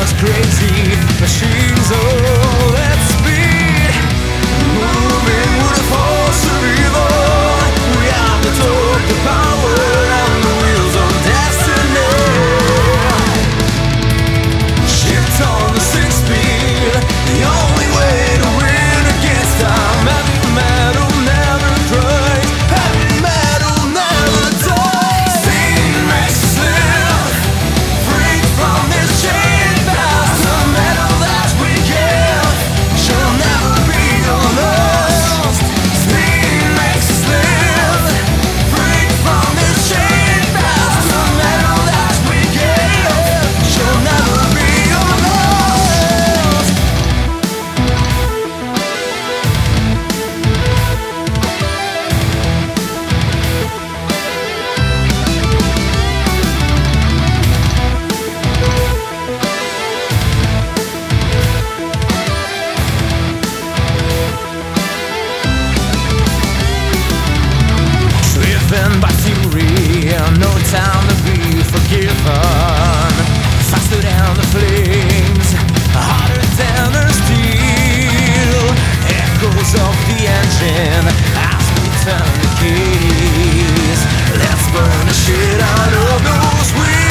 us crazy machines, oh, at speed, moving with the force of evil. We have the torque, the power, and the wheels of destiny. Shift on the 6-speed, the only way to win against time. Heavy metal never cries, heavy metal never dies. Steam makes us live, free from this chain past. The metal that we give shall never be lost. Steam makes us live, free from this chain past. The metal that we give shall never be lost. Driven by fury, no time to be forgiven. Faster than the flames, harder than the steel. Echoes of the engine as we turn the keys. Let's burn the shit out of those wheels.